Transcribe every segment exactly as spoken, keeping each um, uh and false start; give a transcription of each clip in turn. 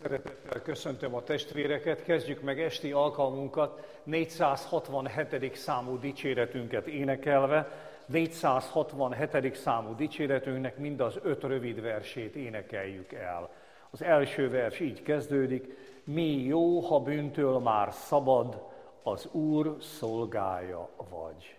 Szeretettel köszöntöm a testvéreket, kezdjük meg esti alkalmunkat négyszázhatvanhetedik számú dicséretünket énekelve. négyszázhatvanhetedik számú dicséretünknek mind az öt rövid versét énekeljük el. Az első vers így kezdődik: mi jó, ha bűntől már szabad, az Úr szolgája vagy.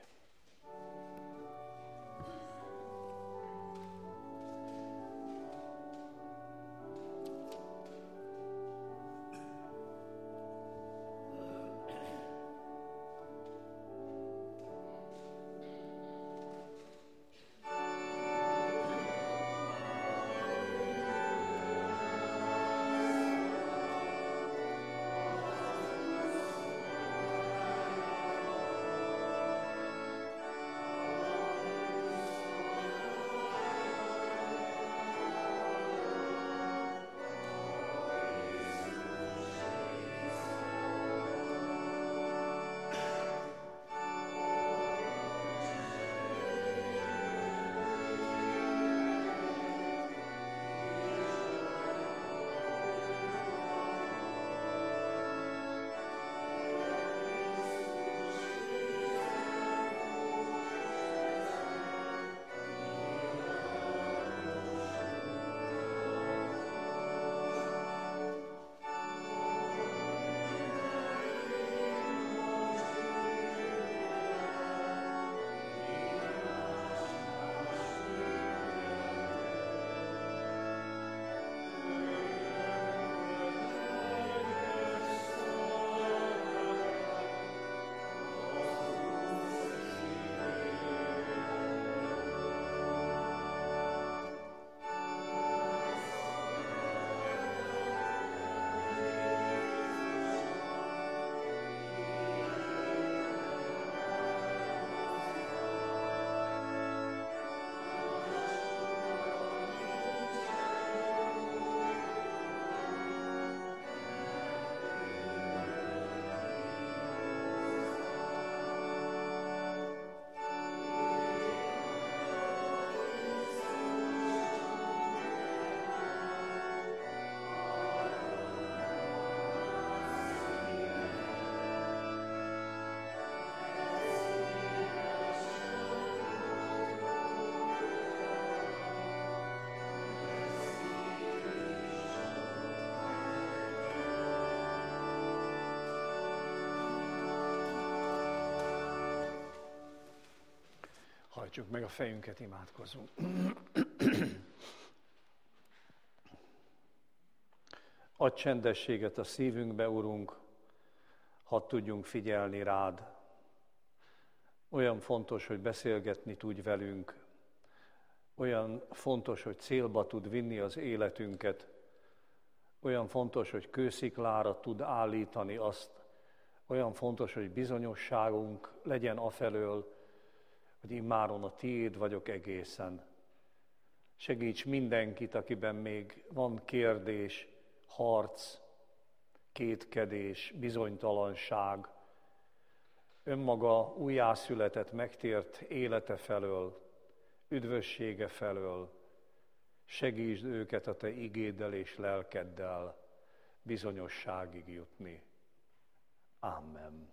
Hajtsuk meg a fejünket, imádkozzunk. Adj csendességet a szívünkbe, Urunk, hadd tudjunk figyelni rád. Olyan fontos, hogy beszélgetni tudj velünk, olyan fontos, hogy célba tud vinni az életünket, olyan fontos, hogy kősziklára tud állítani azt, olyan fontos, hogy bizonyosságunk legyen afelől, hogy immáron a tiéd vagyok egészen. Segíts mindenkit, akiben még van kérdés, harc, kétkedés, bizonytalanság, önmaga újjászületett, megtért élete felől, üdvössége felől. Segítsd őket a te igéddel és lelkeddel bizonyosságig jutni. Amen.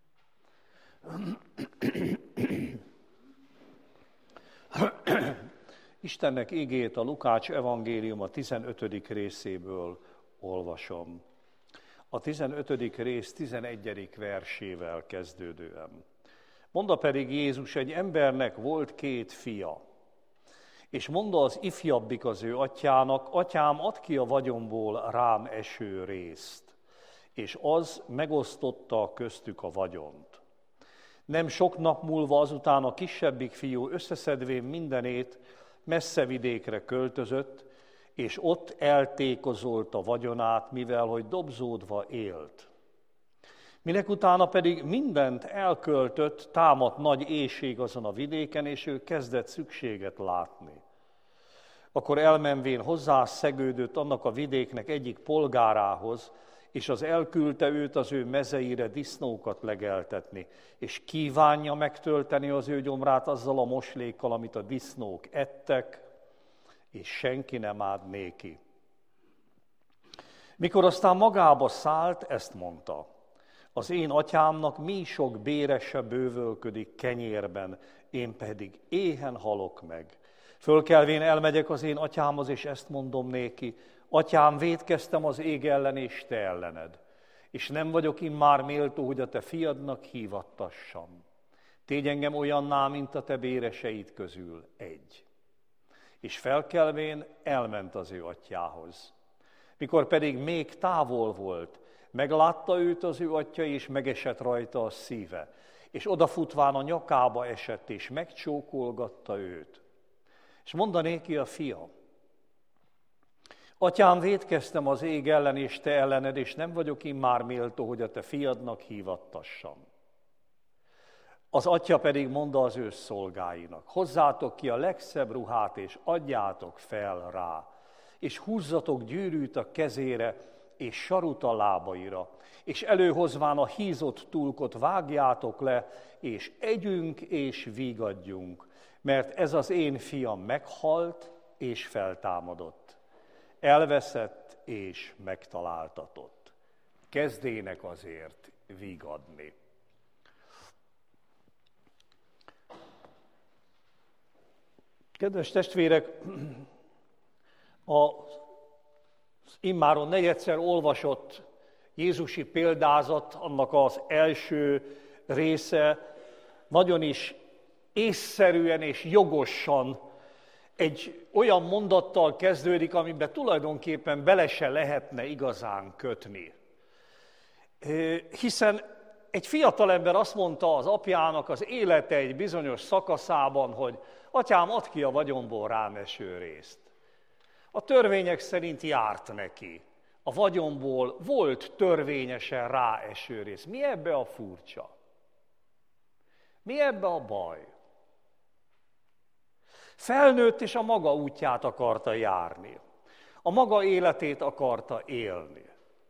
Istennek igét a Lukács evangélium a tizenötödik részéből olvasom. A tizenötödik rész tizenegyedik versével kezdődően. Mondta pedig Jézus, egy embernek volt két fia, és mondta az ifjabbik az ő atyának, atyám, add ki a vagyomból rám eső részt, és az megosztotta köztük a vagyont. Nem sok nap múlva azután a kisebbik fiú összeszedvén mindenét messze vidékre költözött, és ott eltékozolt a vagyonát, mivel hogy dobzódva élt. Minek utána pedig mindent elköltött, támadt nagy éhség azon a vidéken, és ő kezdett szükséget látni. Akkor elmenvén hozzá szegődött annak a vidéknek egyik polgárához, és az elküldte őt az ő mezeire disznókat legeltetni, és kívánja megtölteni az ő gyomrát azzal a moslékkal, amit a disznók ettek, és senki nem áld néki. Mikor aztán magába szállt, ezt mondta: az én atyámnak mi sok bérese bővölködik kenyérben, én pedig éhen halok meg. Fölkelvén elmegyek az én atyámhoz, és ezt mondom néki: atyám, vétkeztem az ég ellen és te ellened, és nem vagyok immár méltó, hogy a te fiadnak hívattassam. Tégy engem olyanná, mint a te béreseid közül egy. És felkelvén elment az ő atyjához. Mikor pedig még távol volt, meglátta őt az ő atya, és megesett rajta a szíve, és odafutván a nyakába esett, és megcsókolgatta őt. És mondanéki a fia: atyám, vétkeztem az ég ellen és te ellened, és nem vagyok immár méltó, hogy a te fiadnak hívattassam. Az atya pedig mondta az ő szolgáinak: hozzátok ki a legszebb ruhát, és adjátok fel rá, és húzzatok gyűrűt a kezére, és sarut a lábaira, és előhozván a hízott tulkot vágjátok le, és együnk és vígadjunk, mert ez az én fiam meghalt és feltámadott, elveszett és megtaláltatott. Kezdének azért vígadni. Kedves testvérek, az immáron negyedszer olvasott jézusi példázat, annak az első része nagyon is észszerűen és jogosan egy olyan mondattal kezdődik, amiben tulajdonképpen bele se lehetne igazán kötni. Hiszen egy fiatalember azt mondta az apjának az élete egy bizonyos szakaszában, hogy atyám, add ki a vagyomból rám eső részt. A törvények szerint járt neki. A vagyomból volt törvényesen ráeső rész. Mi ebbe a furcsa? Mi ebbe a baj? Felnőtt és a maga útját akarta járni. A maga életét akarta élni.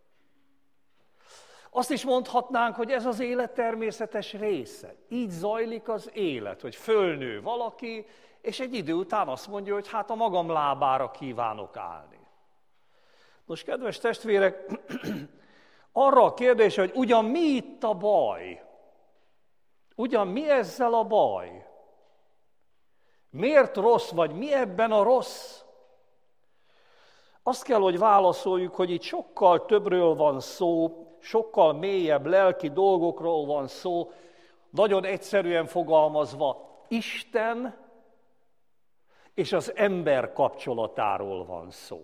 Azt is mondhatnánk, hogy ez az élet természetes része. Így zajlik az élet, hogy fölnő valaki, és egy idő után azt mondja, hogy hát a magam lábára kívánok állni. Nos, kedves testvérek, arra a kérdés, hogy ugyan mi itt a baj? Ugyan mi ezzel a baj? Miért rossz, vagy mi ebben a rossz? Azt kell, hogy válaszoljuk, hogy itt sokkal többről van szó, sokkal mélyebb lelki dolgokról van szó, nagyon egyszerűen fogalmazva, Isten és az ember kapcsolatáról van szó.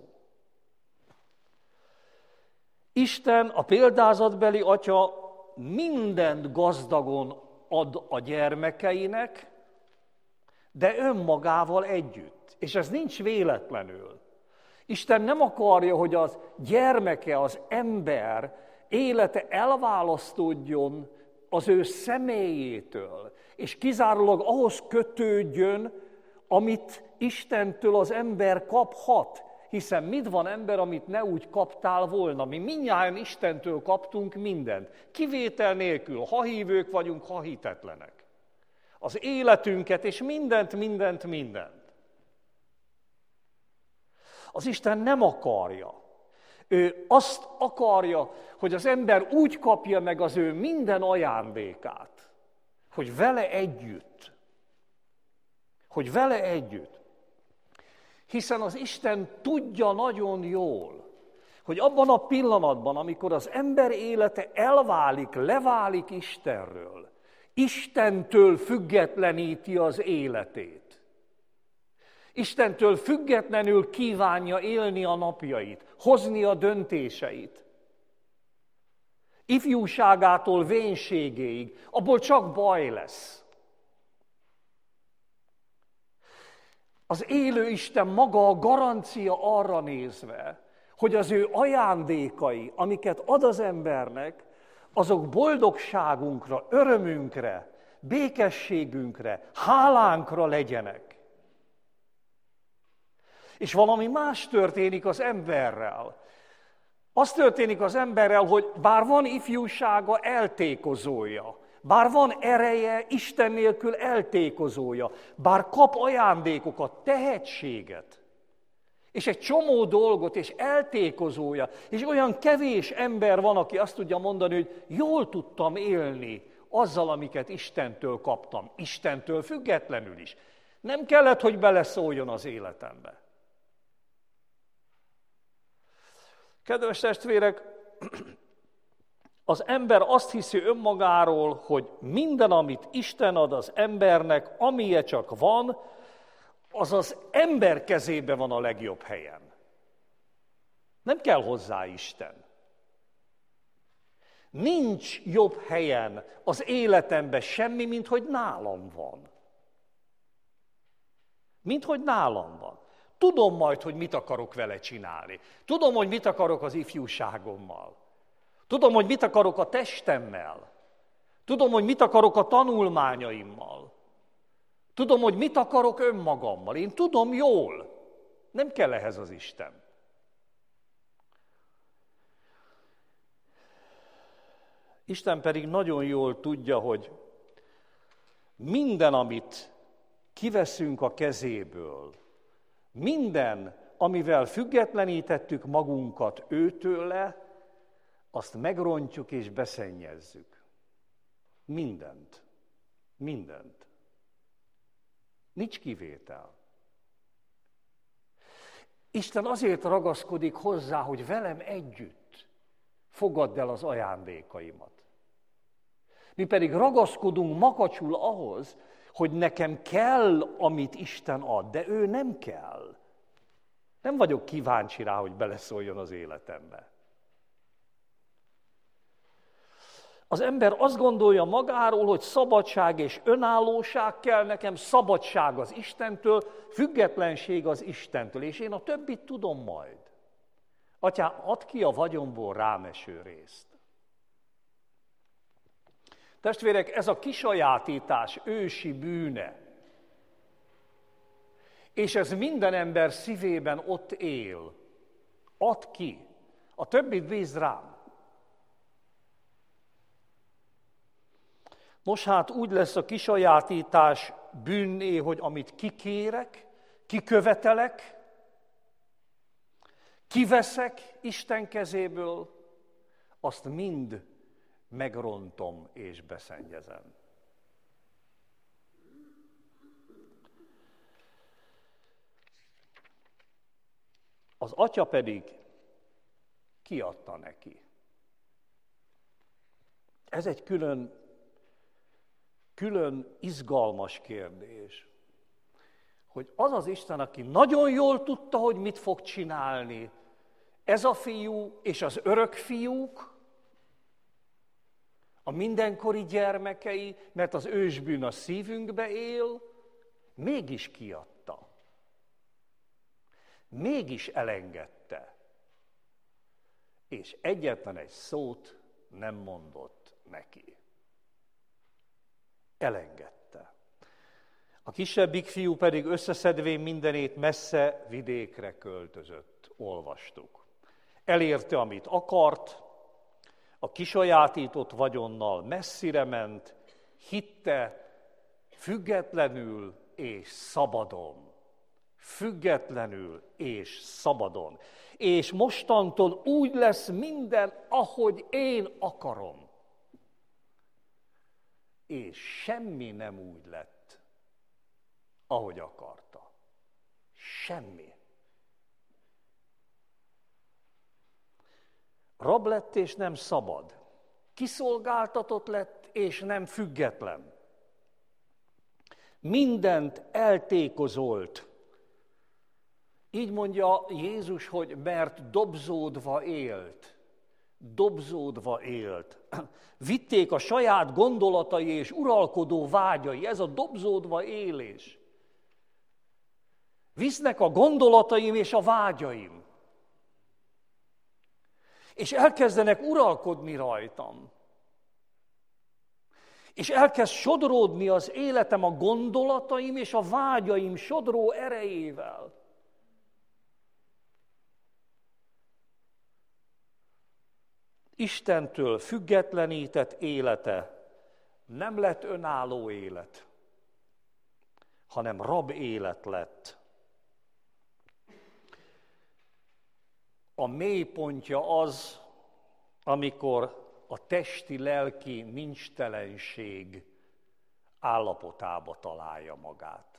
Isten, a példázatbeli atya mindent gazdagon ad a gyermekeinek, de önmagával együtt. És ez nincs véletlenül. Isten nem akarja, hogy az gyermeke, az ember élete elválasztódjon az ő személyétől, és kizárólag ahhoz kötődjön, amit Istentől az ember kaphat. Hiszen mit van ember, amit ne úgy kaptál volna? Mi mindnyájan Istentől kaptunk mindent. Kivétel nélkül, ha hívők vagyunk, ha hitetlenek. Az életünket és mindent, mindent, mindent. Az Isten nem akarja. Ő azt akarja, hogy az ember úgy kapja meg az ő minden ajándékát, hogy vele együtt. Hogy vele együtt. Hiszen az Isten tudja nagyon jól, hogy abban a pillanatban, amikor az ember élete elválik, leválik Istenről, Istentől függetleníti az életét. Istentől függetlenül kívánja élni a napjait, hozni a döntéseit. Ifjúságától vénségéig, abból csak baj lesz. Az élő Isten maga a garancia arra nézve, hogy az ő ajándékai, amiket ad az embernek, azok boldogságunkra, örömünkre, békességünkre, hálánkra legyenek. És valami más történik az emberrel. Az történik az emberrel, hogy bár van ifjúsága, eltékozója. Bár van ereje, Isten nélkül eltékozója. Bár kap ajándékokat, tehetséget. És egy csomó dolgot, és eltékozója, és olyan kevés ember van, aki azt tudja mondani, hogy jól tudtam élni azzal, amiket Istentől kaptam, Istentől függetlenül is. Nem kellett, hogy beleszóljon az életembe. Kedves testvérek, az ember azt hiszi önmagáról, hogy minden, amit Isten ad az embernek, amilyen csak van, az az ember kezében van a legjobb helyen. Nem kell hozzá Isten. Nincs jobb helyen az életemben semmi, mint hogy nálam van. Mint hogy nálam van. Tudom majd, hogy mit akarok vele csinálni. Tudom, hogy mit akarok az ifjúságommal. Tudom, hogy mit akarok a testemmel. Tudom, hogy mit akarok a tanulmányaimmal. Tudom, hogy mit akarok önmagammal. Én tudom jól. Nem kell ehhez az Isten. Isten pedig nagyon jól tudja, hogy minden, amit kiveszünk a kezéből, minden, amivel függetlenítettük magunkat őtőle, azt megrontjuk és beszennyezzük. Mindent. Mindent. Nincs kivétel. Isten azért ragaszkodik hozzá, hogy velem együtt fogadd el az ajándékaimat. Mi pedig ragaszkodunk makacsul ahhoz, hogy nekem kell, amit Isten ad, de ő nem kell. Nem vagyok kíváncsi rá, hogy beleszóljon az életembe. Az ember azt gondolja magáról, hogy szabadság és önállóság kell, nekem szabadság az Istentől, függetlenség az Istentől, és én a többit tudom majd. Atyám, add ki a vagyomból rám eső részt. Testvérek, ez a kisajátítás ősi bűne, és ez minden ember szívében ott él. Add ki, a többit bízd rám. Nos hát úgy lesz a kisajátítás bűnné, hogy amit kikérek, kikövetelek, kiveszek Isten kezéből, azt mind megrontom és beszennyezem. Az atya pedig kiadta neki. Ez egy külön Külön izgalmas kérdés, hogy az az Isten, aki nagyon jól tudta, hogy mit fog csinálni, ez a fiú és az örök fiúk, a mindenkori gyermekei, mert az ősbűn a szívünkbe él, mégis kiadta. Mégis elengedte. És egyetlen egy szót nem mondott neki. Elengedte. A kisebbik fiú pedig összeszedvén mindenét messze vidékre költözött, olvastuk. Elérte, amit akart, a kisajátított vagyonnal messzire ment, hitte, függetlenül és szabadon. Függetlenül és szabadon. És mostantól úgy lesz minden, ahogy én akarom. És semmi nem úgy lett, ahogy akarta. Semmi. Rab lett és nem szabad. Kiszolgáltatott lett és nem független. Mindent eltékozolt. Így mondja Jézus, hogy mert dobzódva élt. Dobzódva élt. Vitték a saját gondolatai és uralkodó vágyai, ez a dobzódva élés. Visznek a gondolataim és a vágyaim. És elkezdenek uralkodni rajtam. És elkezd sodródni az életem a gondolataim és a vágyaim sodró erejével. Istentől függetlenített élete nem lett önálló élet, hanem rab élet lett. A mélypontja az, amikor a testi-lelki nincstelenség állapotába találja magát.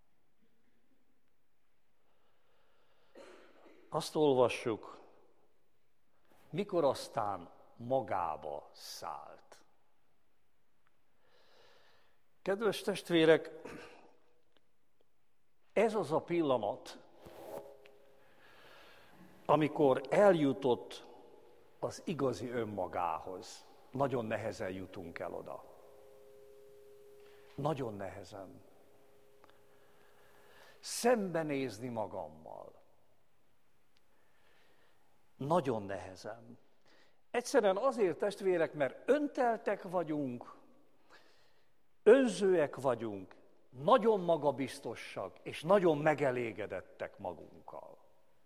Azt olvassuk, mikor aztán magába szállt. Kedves testvérek, ez az a pillanat, amikor eljutott az igazi önmagához. Nagyon nehezen jutunk el oda. Nagyon nehezen. Szembenézni magammal. Nagyon nehezen. Egyszerűen azért, testvérek, mert önteltek vagyunk, önzőek vagyunk, nagyon magabiztosak, és nagyon megelégedettek magunkkal.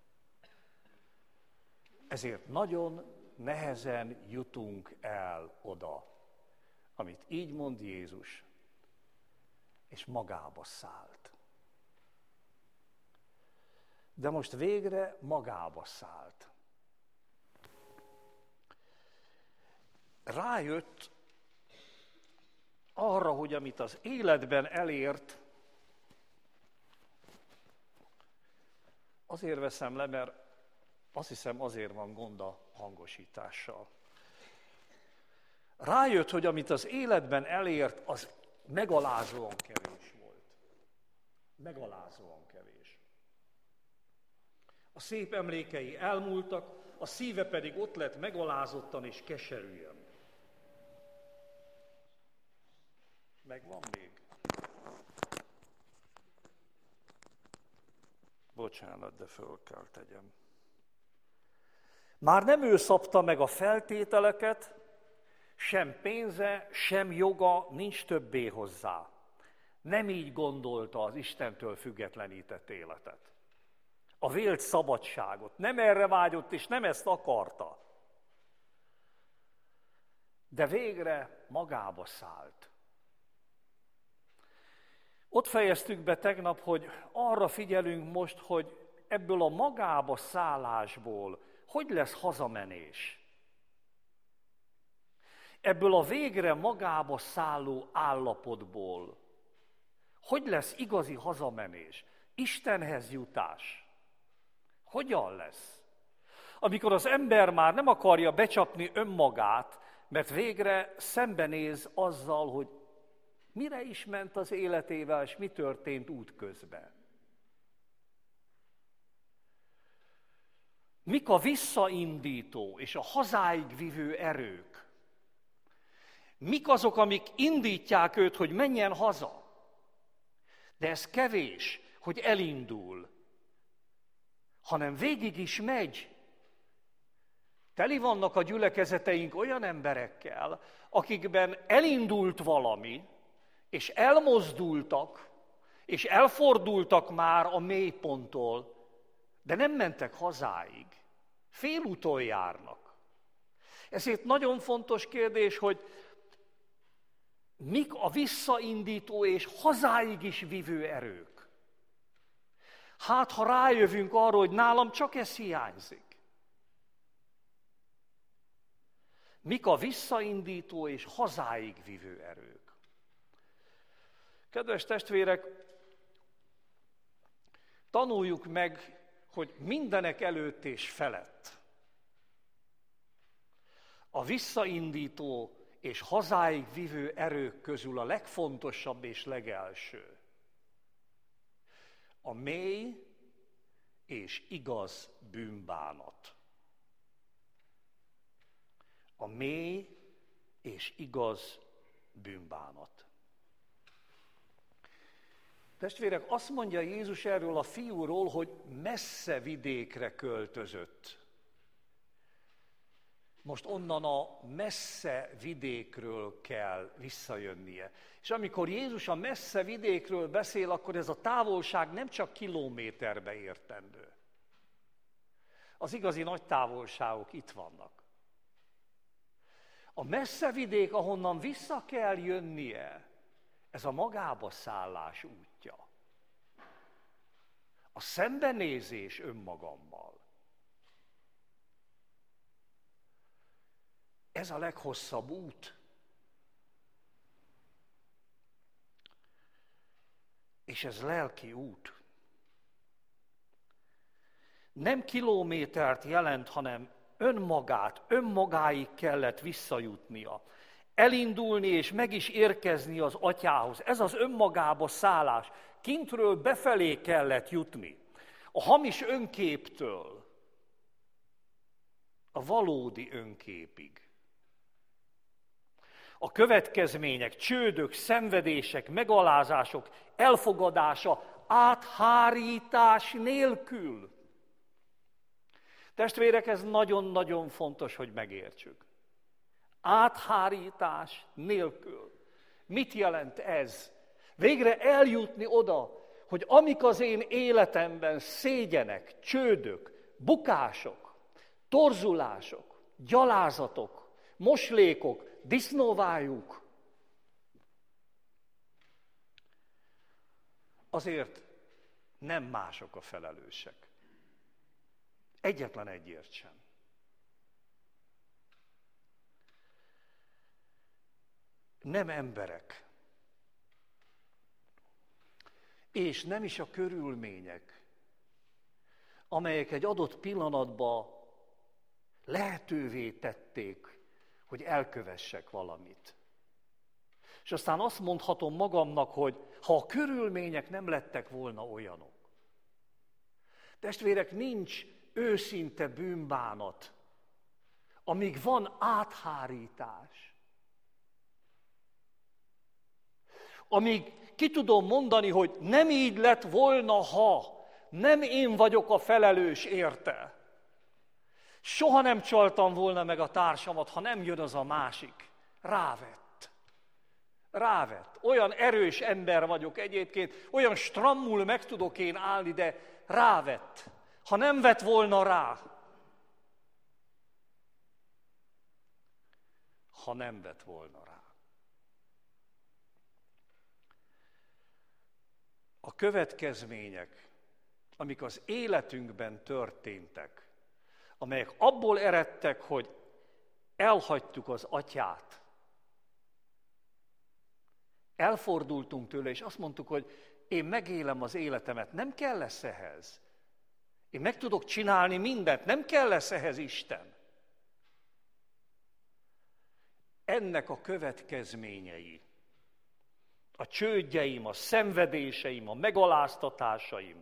Ezért nagyon nehezen jutunk el oda, amit így mond Jézus, és magába szállt. De most végre magába szállt. Rájött arra, hogy amit az életben elért, azért veszem le, mert azt hiszem azért van gond a hangosítással. Rájött, hogy amit az életben elért, az megalázóan kevés volt. Megalázóan kevés. A szép emlékei elmúltak, a szíve pedig ott lett megalázottan és keserűen. Megvan még? Bocsánat, de föl kell tegyem. Már nem ő szabta meg a feltételeket, sem pénze, sem joga nincs többé hozzá. Nem így gondolta az Istentől függetlenített életet. A vélt szabadságot. Nem erre vágyott, és nem ezt akarta. De végre magába szállt. Ott fejeztük be tegnap, hogy arra figyelünk most, hogy ebből a magába szállásból hogy lesz hazamenés? Ebből a végre magába szálló állapotból hogy lesz igazi hazamenés? Istenhez jutás. Hogyan lesz? Amikor az ember már nem akarja becsapni önmagát, mert végre szembenéz azzal, hogy mire is ment az életével, és mi történt útközben. Mik a visszaindító és a hazáig vivő erők? Mik azok, amik indítják őt, hogy menjen haza? De ez kevés, hogy elindul, hanem végig is megy. Teli vannak a gyülekezeteink olyan emberekkel, akikben elindult valami, és elmozdultak, és elfordultak már a mélyponttól, de nem mentek hazáig. Félúton járnak. Ezért nagyon fontos kérdés, hogy mik a visszaindító és hazáig is vivő erők. Hát, ha rájövünk arra, hogy nálam csak ez hiányzik. Mik a visszaindító és hazáig vivő erők? Kedves testvérek, tanuljuk meg, hogy mindenek előtt és felett a visszaindító és hazáig vivő erők közül a legfontosabb és legelső a mély és igaz bűnbánat. A mély és igaz bűnbánat. Testvérek, azt mondja Jézus erről a fiúról, hogy messze vidékre költözött. Most onnan a messze vidékről kell visszajönnie. És amikor Jézus a messze vidékről beszél, akkor ez a távolság nem csak kilométerbe értendő. Az igazi nagy távolságok itt vannak. A messze vidék, ahonnan vissza kell jönnie, ez a magába szállás útja. A szembenézés önmagammal. Ez a leghosszabb út. És ez lelki út. Nem kilométert jelent, hanem önmagát, önmagáig kellett visszajutnia. Elindulni és meg is érkezni az atyához. Ez az önmagába szállás. Kintről befelé kellett jutni. A hamis önképtől a valódi önképig. A következmények, csődök, szenvedések, megalázások elfogadása áthárítás nélkül. Testvérek, ez nagyon-nagyon fontos, hogy megértsük. Áthárítás nélkül. Mit jelent ez? Végre eljutni oda, hogy amik az én életemben szégyenek, csődök, bukások, torzulások, gyalázatok, moslékok, disznóvájuk, azért nem mások a felelősek. Egyetlen egyért sem. Nem emberek. És nem is a körülmények, amelyek egy adott pillanatban lehetővé tették, hogy elkövessek valamit. És aztán azt mondhatom magamnak, hogy ha a körülmények nem lettek volna olyanok. Testvérek, nincs őszinte bűnbánat, amíg van áthárítás. Amíg ki tudom mondani, hogy nem így lett volna, ha nem én vagyok a felelős érte. Soha nem csaltam volna meg a társamat, ha nem jön az a másik. Rávett. Rávett. Olyan erős ember vagyok egyébként, olyan strammul meg tudok én állni, de rávett. Ha nem vett volna rá. Ha nem vett volna rá. A következmények, amik az életünkben történtek, amelyek abból eredtek, hogy elhagytuk az atyát, elfordultunk tőle, és azt mondtuk, hogy én megélem az életemet, nem kell lesz ehhez. Én meg tudok csinálni mindent, nem kell lesz ehhez Isten. Ennek a következményei, a csődjeim, a szenvedéseim, a megaláztatásaim,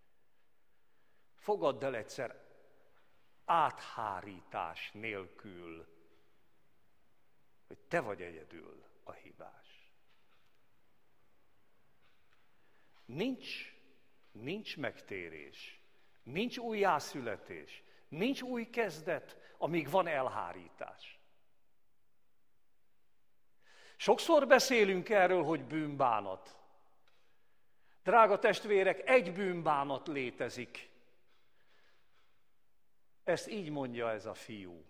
fogadd el egyszer, áthárítás nélkül, hogy te vagy egyedül a hibás. Nincs, nincs megtérés, nincs újjászületés, nincs új kezdet, amíg van elhárítás. Sokszor beszélünk erről, hogy bűnbánat. Drága testvérek, egy bűnbánat létezik. Ezt így mondja ez a fiú.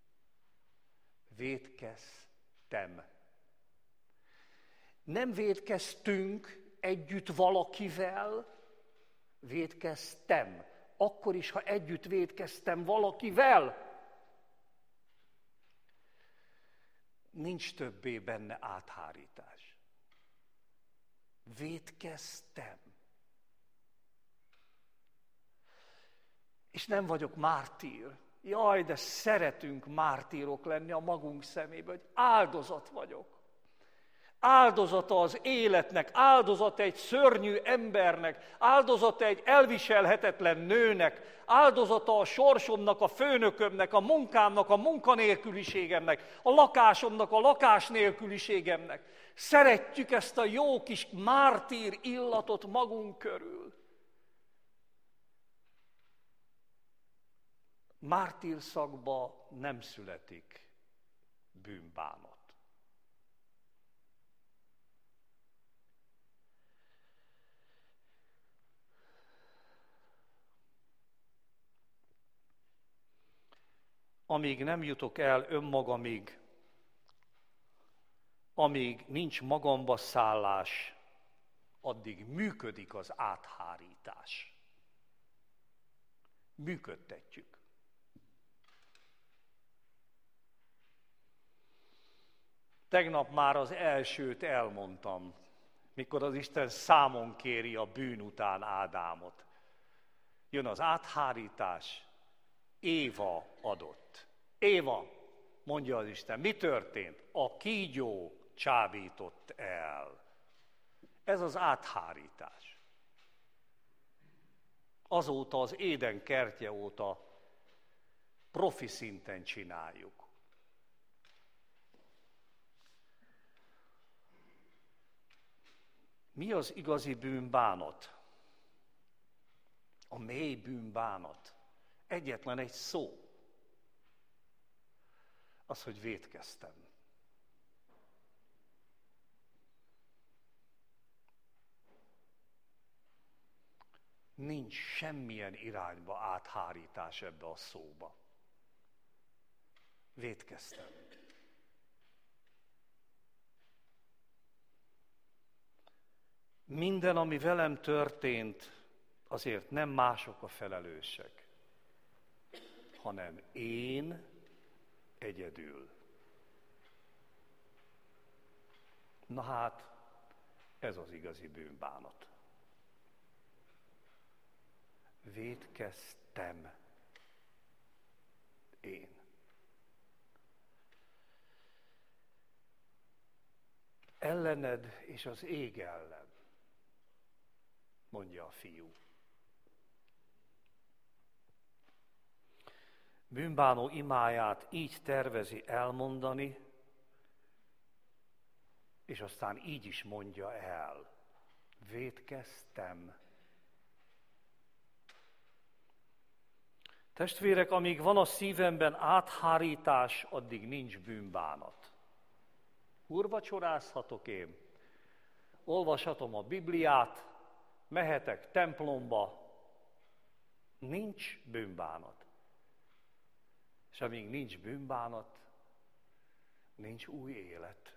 Vétkeztem. Nem vétkeztünk együtt valakivel, vétkeztem. Akkor is, ha együtt vétkeztem valakivel. Nincs többé benne áthárítás. Vétkeztem. És nem vagyok mártír. Jaj, de szeretünk mártírok lenni a magunk szemébe, hogy áldozat vagyok. Áldozata az életnek, áldozata egy szörnyű embernek, áldozata egy elviselhetetlen nőnek, áldozata a sorsomnak, a főnökömnek, a munkámnak, a munkanélküliségemnek, a lakásomnak, a lakásnélküliségemnek. Szeretjük ezt a jó kis mártír illatot magunk körül. Mártír szagba nem születik bűnbánat. Amíg nem jutok el önmagamig, amíg nincs magamba szállás, addig működik az áthárítás. Működtetjük. Tegnap már az elsőt elmondtam, mikor az Isten számon kéri a bűn után Ádámot. Jön az áthárítás, Éva adott. Éva, mondja az Isten, mi történt? A kígyó csábított el. Ez az áthárítás. Azóta az Éden kertje óta profi szinten csináljuk. Mi az igazi bűnbánat? A mély bűnbánat. Egyetlen egy szó. Az, hogy vétkeztem. Nincs semmilyen irányba áthárítás ebbe a szóba. Vétkeztem. Minden, ami velem történt, azért nem mások a felelősek, hanem én egyedül. Na hát, ez az igazi bűnbánat. Vétkeztem én. Ellened és az ég ellen, mondja a fiú. Bűnbánó imáját így tervezi elmondani, és aztán így is mondja el. Vétkeztem. Testvérek, amíg van a szívemben áthárítás, addig nincs bűnbánat. Úrvacsorázhatok én, olvashatom a Bibliát, mehetek templomba, nincs bűnbánat. És amíg nincs bűnbánat, nincs új élet.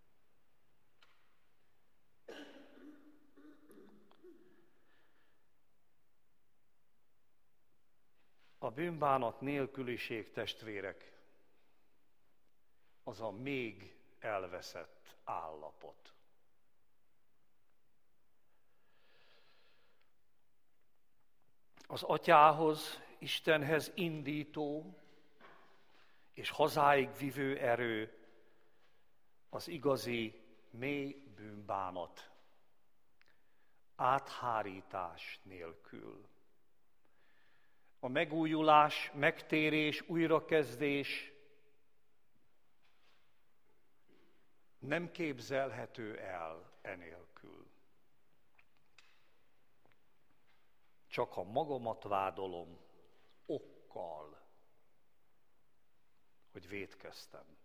A bűnbánat nélküliség, testvérek, az a még elveszett állapot. Az Atyához, Istenhez indító és hazáig vivő erő az igazi mély bűnbánat, áthárítás nélkül. A megújulás, megtérés, újrakezdés nem képzelhető el enélkül. Csak ha magamat vádolom okkal, hogy vétkeztem.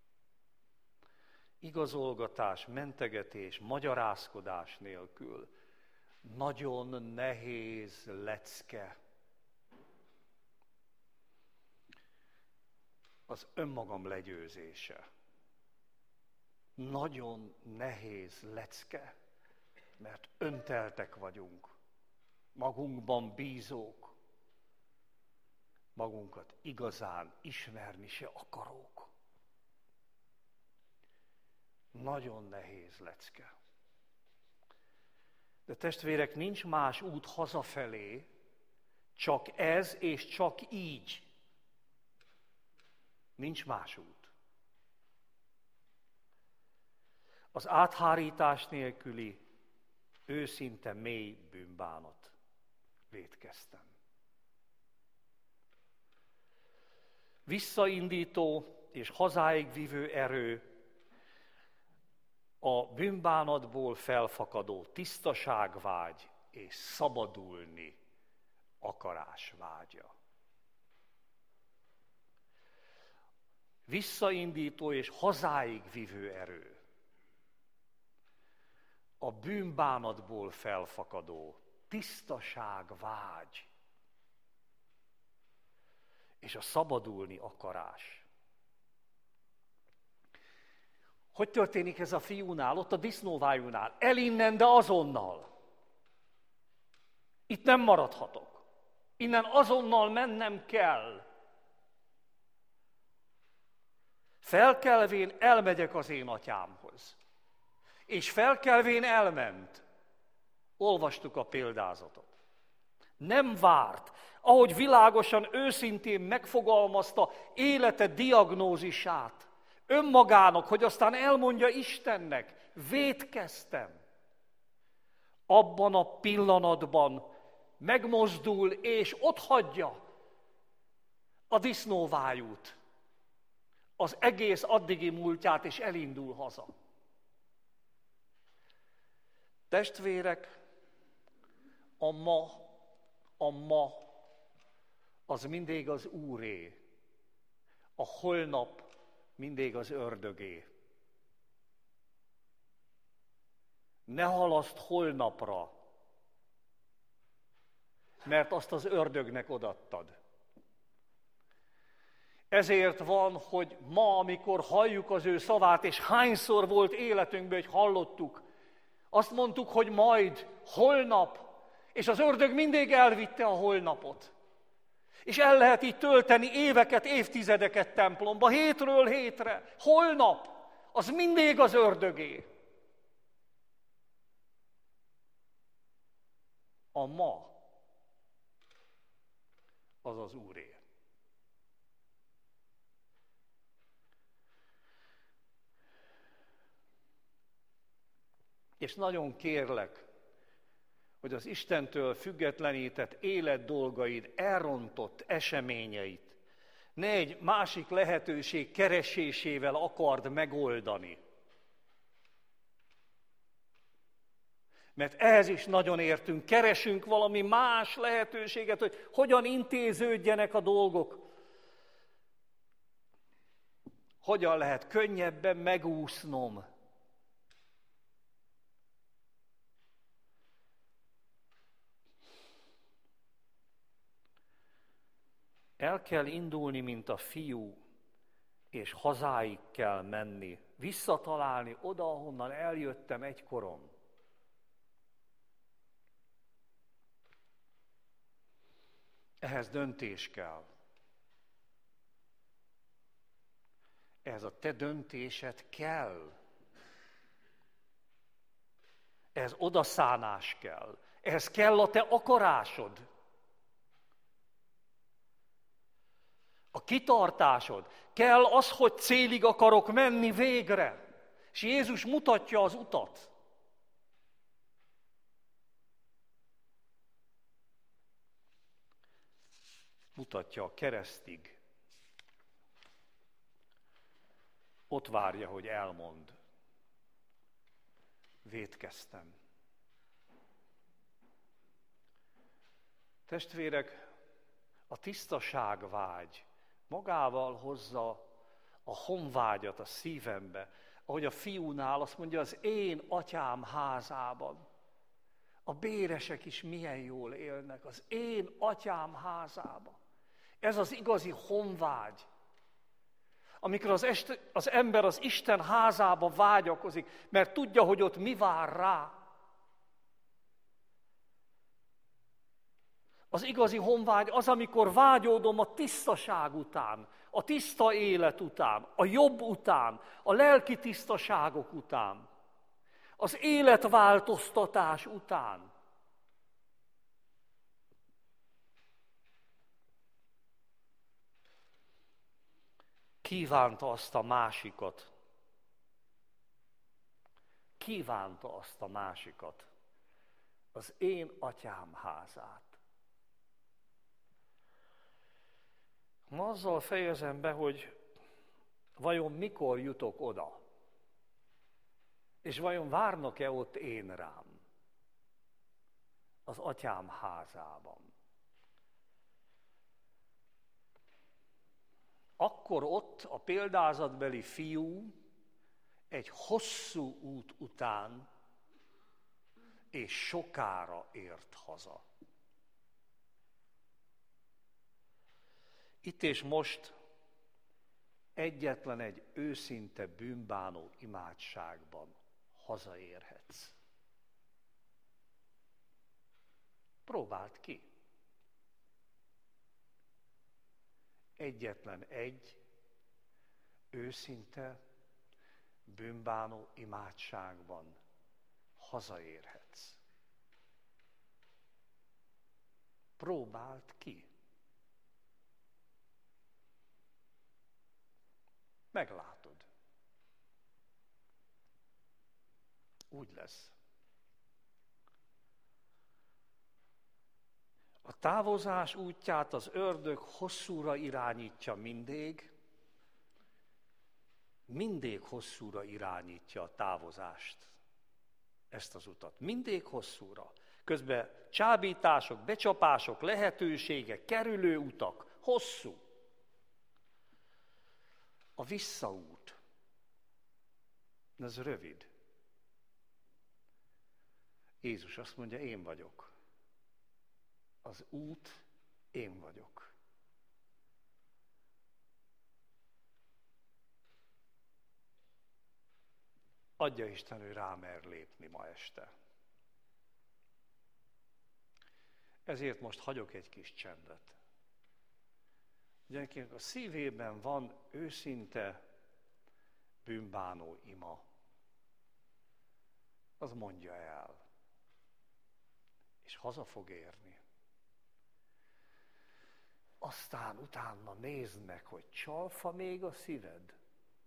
Igazolgatás, mentegetés, magyarázkodás nélkül nagyon nehéz lecke az önmagam legyőzése. Nagyon nehéz lecke, mert önteltek vagyunk, magunkban bízók, magunkat igazán ismerni se akarók. Nagyon nehéz lecke. De testvérek, nincs más út hazafelé, csak ez és csak így. Nincs más út. Az áthárítás nélküli, őszinte mély bűnbánat. Vétkeztem. Visszaindító és hazáig vívő erő a bűnbánatból felfakadó tisztaságvágy és szabadulni akarás vágya. Visszaindító és hazáig vívő erő a bűnbánatból felfakadó tisztaságvágy és a szabadulni akarás. Hogy történik ez a fiúnál, ott a disznóvájúnál? El innen, de azonnal. Itt nem maradhatok. Innen azonnal mennem kell. Felkelvén elmegyek az én atyámhoz. És felkelvén elment. Olvastuk a példázatot. Nem várt, ahogy világosan, őszintén megfogalmazta élete diagnózisát önmagának, hogy aztán elmondja Istennek, vétkeztem. Abban a pillanatban megmozdul és otthagyja a disznóvájút, az egész addigi múltját, és elindul haza. Testvérek, a ma, a ma, az mindig az Úré, a holnap mindig az ördögé. Ne halaszd holnapra, mert azt az ördögnek odaadtad. Ezért van, hogy ma, amikor halljuk az ő szavát, és hányszor volt életünkben, hogy hallottuk, azt mondtuk, hogy majd, holnap, és az ördög mindig elvitte a holnapot. És el lehet így tölteni éveket, évtizedeket templomba, hétről hétre. Holnap, az mindig az ördögé. A ma, az az Úré. És nagyon kérlek, hogy az Istentől függetlenített élet dolgaid, elrontott eseményeit ne egy másik lehetőség keresésével akard megoldani. Mert ehhez is nagyon értünk, keresünk valami más lehetőséget, hogy hogyan intéződjenek a dolgok. Hogyan lehet könnyebben megúsznom. El kell indulni, mint a fiú, és hazáig kell menni, visszatalálni oda, ahonnan eljöttem egykoron. Ehhez döntés kell. Ehhez a te döntésed kell. Ehhez odaszánás kell. Ehhez kell a te akarásod. A kitartásod. Kell az, hogy célig akarok menni végre. És Jézus mutatja az utat. Mutatja a keresztig. Ott várja, hogy elmond. Vétkeztem. Testvérek, a tisztaságvágy magával hozza a honvágyat a szívembe, ahogy a fiúnál azt mondja, az én atyám házában. A béresek is milyen jól élnek, az én atyám házában. Ez az igazi honvágy. Amikor az, est, az ember az Isten házába vágyakozik, mert tudja, hogy ott mi vár rá. Az igazi honvágy az, amikor vágyódom a tisztaság után, a tiszta élet után, a jobb után, a lelki tisztaságok után, az életváltoztatás után. Kívánta azt a másikat. Kívánta azt a másikat. Az én atyám házát. Ma azzal fejezem be, hogy vajon mikor jutok oda? És vajon várnak-e ott én rám? Az atyám házában. Akkor ott a példázatbeli fiú egy hosszú út után és sokára ért haza. Itt és most egyetlen egy őszinte bűnbánó imádságban hazaérhetsz. Próbáld ki. Egyetlen egy őszinte, bűnbánó imádságban hazaérhetsz. Próbáld ki. Meglátod. Úgy lesz. A távozás útját az ördög hosszúra irányítja mindig, mindig hosszúra irányítja a távozást, ezt az utat. Mindig hosszúra. Közben csábítások, becsapások, lehetőségek, kerülő utak, hosszú. A visszaút, ez rövid. Jézus azt mondja, én vagyok. Az út, én vagyok. Adja Isten, hogy rámer lépni ma este. Ezért most hagyok egy kis csendet. Ugyanis a szívében van őszinte, bűnbánó ima. Az mondja el. És haza fog érni. Aztán utána nézd meg, hogy csalfa még a szíved.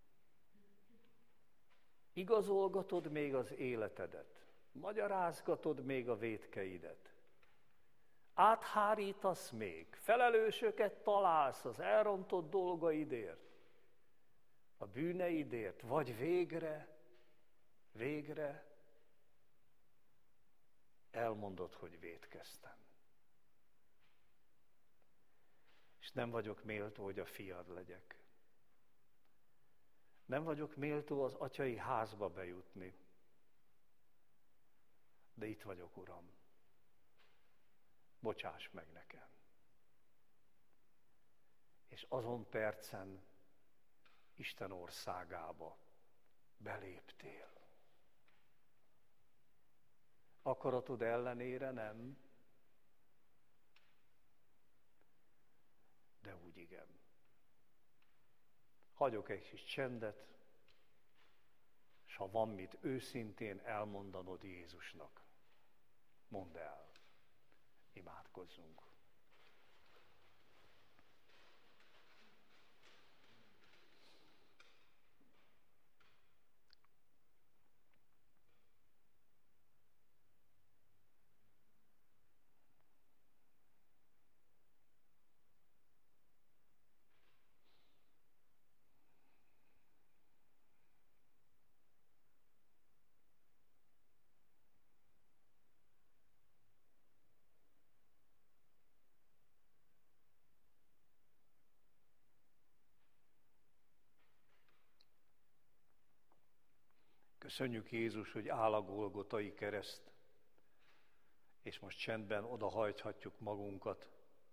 Igazolgatod még az életedet. Magyarázgatod még a vétkeidet. Áthárítasz még. Felelősöket találsz az elrontott dolgaidért. A bűneidért. Vagy végre, végre elmondod, hogy vétkeztem. És nem vagyok méltó, hogy a fiad legyek. Nem vagyok méltó az atyai házba bejutni. De itt vagyok, Uram. Bocsáss meg nekem. És azon percen Isten országába beléptél. Akaratod ellenére nem, de úgy igen. Hagyok egy kis csendet, és ha van mit őszintén elmondanod Jézusnak, mondd el. Imádkozzunk. Köszönjük, Jézus, hogy áll a Golgotai kereszt, és most csendben odahajthatjuk magunkat,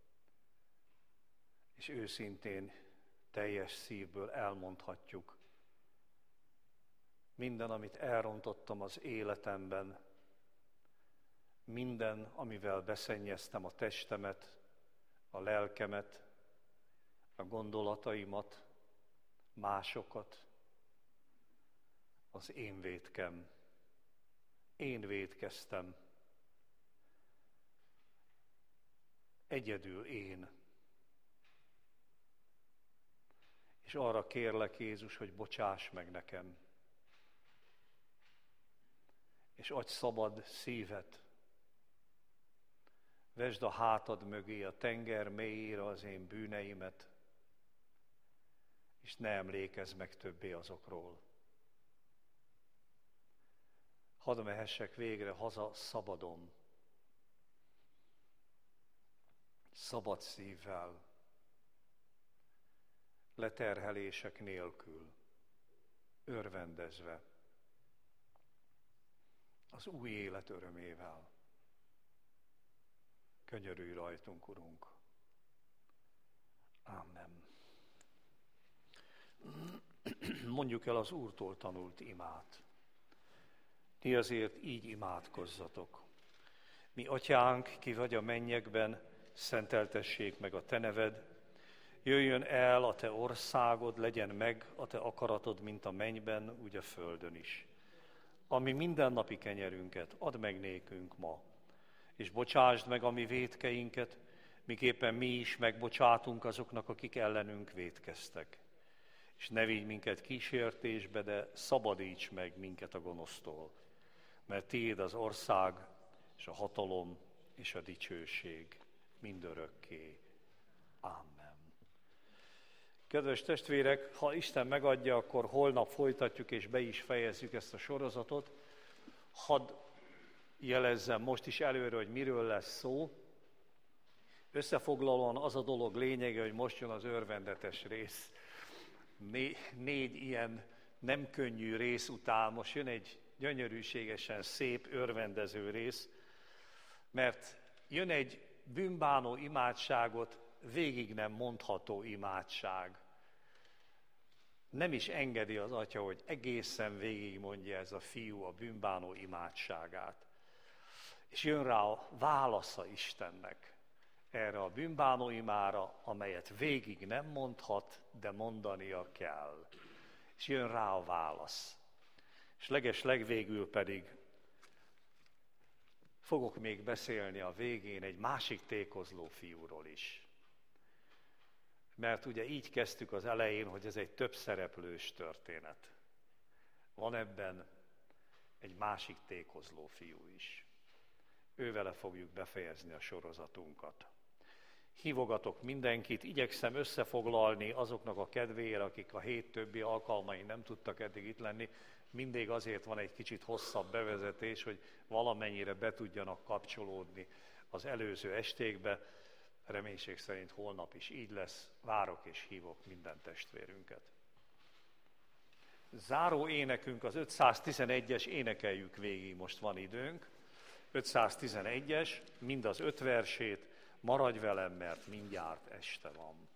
és őszintén, teljes szívből elmondhatjuk. Minden, amit elrontottam az életemben, minden, amivel beszennyeztem a testemet, a lelkemet, a gondolataimat, másokat, az én vétkem. Én vétkeztem. Egyedül én. És arra kérlek, Jézus, hogy bocsáss meg nekem. És adj szabad szívet. Vesd a hátad mögé, a tenger mélyére az én bűneimet, és ne emlékezz meg többé azokról. Hadd mehessek végre haza szabadon, szabad szívvel, leterhelések nélkül, örvendezve, az új élet örömével. Könyörülj rajtunk, Urunk. Amen. Mondjuk el az Úrtól tanult imát. Ti azért így imádkozzatok. Mi, Atyánk, ki vagy a mennyekben, szenteltessék meg a te neved, Jöjjön el a te országod, legyen meg a te akaratod, mint a mennyben, úgy a földön is. Ami mindennapi kenyerünket add meg nékünk ma, és bocsásd meg a mi vétkeinket, miképpen mi is megbocsátunk azoknak, akik ellenünk vétkeztek. És ne vigy minket kísértésbe, de szabadíts meg minket a gonosztól, mert tiéd az ország, és a hatalom, és a dicsőség mindörökké. Amen. Kedves testvérek, ha Isten megadja, akkor holnap folytatjuk és be is fejezzük ezt a sorozatot. Hadd jelezzem most is előre, hogy miről lesz szó. Összefoglalóan az a dolog lényege, hogy most jön az örvendetes rész. Né, négy ilyen nem könnyű rész után most jön egy gyönyörűségesen szép, örvendező rész, mert jön egy bűnbánó imádságot végig nem mondható imádság. Nem is engedi az Atya, hogy egészen végig mondja ez a fiú a bűnbánó imádságát. És jön rá a válasza Istennek erre a bűnbánó imára, amelyet végig nem mondhat, de mondania kell. És jön rá a válasz. És leges legvégül pedig fogok még beszélni a végén egy másik tékozló fiúról is. Mert ugye így kezdtük az elején, hogy ez egy több szereplős történet. Van ebben egy másik tékozló fiú is. Ővele fogjuk befejezni a sorozatunkat. Hívogatok mindenkit, igyekszem összefoglalni azoknak a kedvéért, akik a hét többi alkalmain nem tudtak eddig itt lenni. Mindig azért van egy kicsit hosszabb bevezetés, hogy valamennyire be tudjanak kapcsolódni az előző estékbe. Reménység szerint holnap is így lesz. Várok és hívok minden testvérünket. Záró énekünk az ötszáztizenegyes, énekeljük végig, most van időnk. ötszáztizenegyes, mind az öt versét, maradj velem, mert mindjárt este van.